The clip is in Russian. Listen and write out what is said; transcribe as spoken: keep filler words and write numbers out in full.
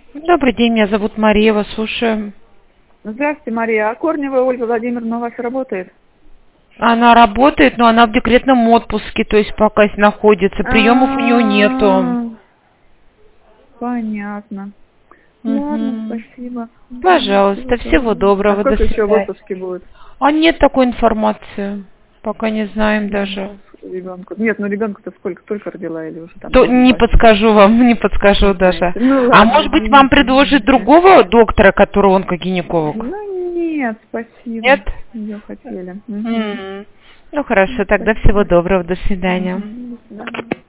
Добрый день, меня зовут Мария, вас слушаю. Здравствуйте, Мария. А Корнева Ольга Владимировна у вас работает? Она работает, но она в декретном отпуске, то есть пока находится. Приемов у нее нету. А, понятно. Ладно, Угу. спасибо. Пожалуйста, всего доброго, А до сколько еще в свидания. отпуске будет? А нет такой информации, пока не знаем даже. Ребенку. Нет, ну ребенку-то сколько, только родила или уже там? То не Хватит? подскажу вам, не подскажу даже. Ну А ладно, может быть вам извините. предложить другого доктора, который онкогинеколог? Ну нет, спасибо. Нет? Ее хотели. Угу. М. Ну хорошо, тогда Спасибо. всего доброго, до свидания. Угу. До свидания.